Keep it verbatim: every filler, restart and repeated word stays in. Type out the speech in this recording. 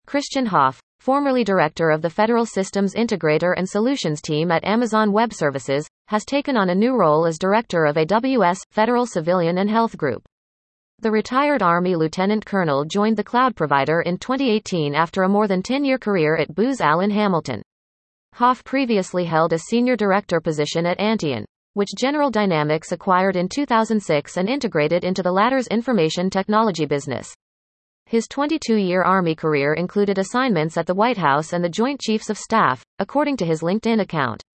Christian Hoff, formerly director of the Federal Systems Integrator and Solutions team at Amazon Web Services, has taken on a new role as director of A W S, Federal Civilian and Health Group. The retired Army lieutenant colonel joined the cloud provider in twenty eighteen after a more than ten-year career at Booz Allen Hamilton. Hoff previously held a senior director position at Antion, which General Dynamics acquired in two thousand six and integrated into the latter's information technology business. His twenty-two-year Army career included assignments at the White House and the Joint Chiefs of Staff, according to his LinkedIn account.